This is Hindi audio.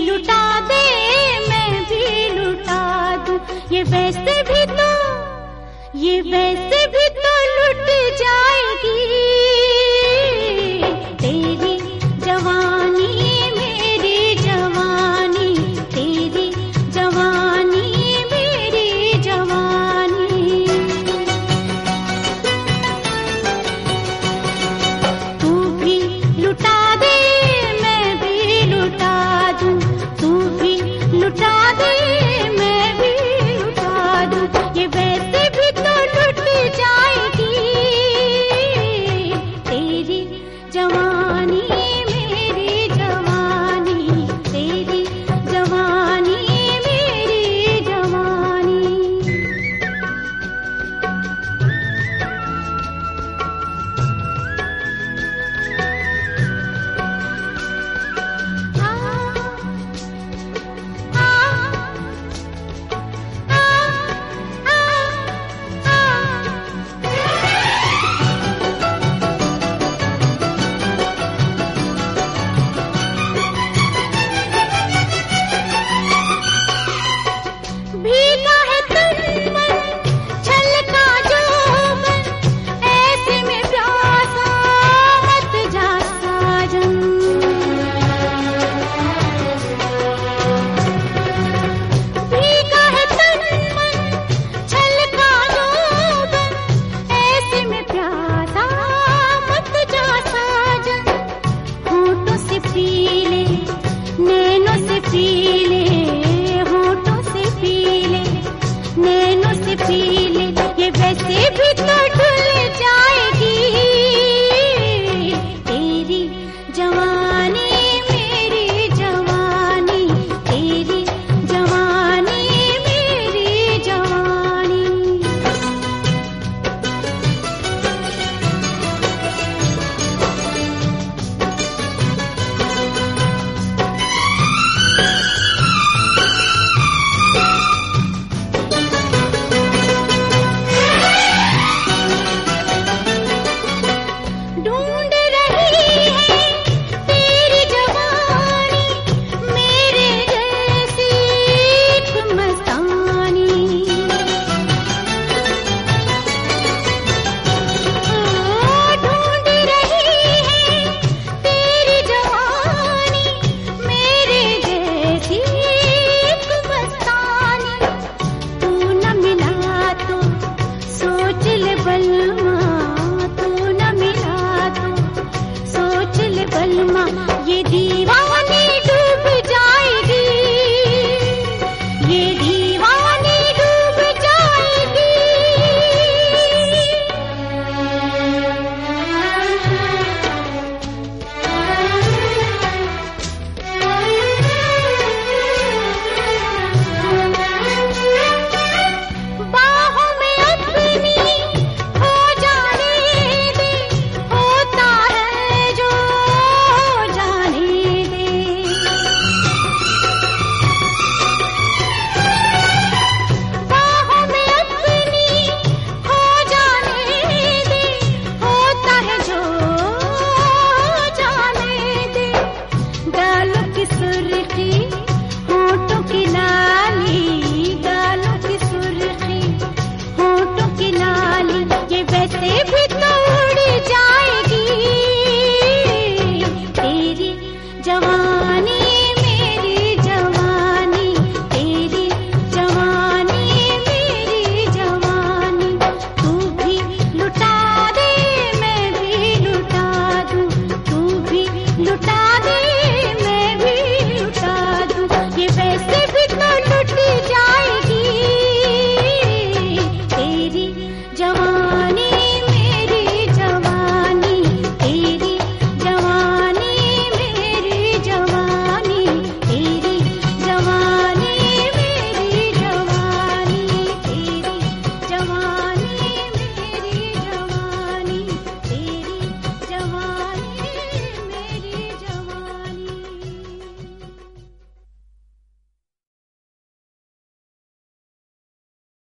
लुटा दे मैं भी लुटा दूं, ये वैसे भी तो लुट जाएगी। तेरी जवानी मेरी जवानी, तेरी जवानी मेरी जवानी। तू भी लुटा दे मैं भी लुटा दूं, तू भी लुटा दे मैं भी लुटा दूं, ये वैसे भी तो लुट जाएगी। तेरी जवानी मेरी जवानी, तेरी जवानी मेरी जवानी। भीगा है तन मन छलका जोबन, ऐसे में प्यासा मत जा साजन। भीगा है तन मन छलका जोबन, ऐसे में प्यासा मत जा साजन। होठों से पी ले नैनों से पी ले, होठों से पी ले नैनों से पी ले, ये वैसे भी तो ढुल जाएगी। तेरी जवानी मेरी जवानी, तेरी जवानी मेरी जवानी। ढूंढ रही है तेरी जवानी मेरे जैसी एक मस्तानी। ढूंढ रही है तेरी जवानी मेरे जैसी एक मस्तानी। तू न मिला तो सोच ले बलमा, तू न मिला तो सोच ले बलमा, ये दीवाना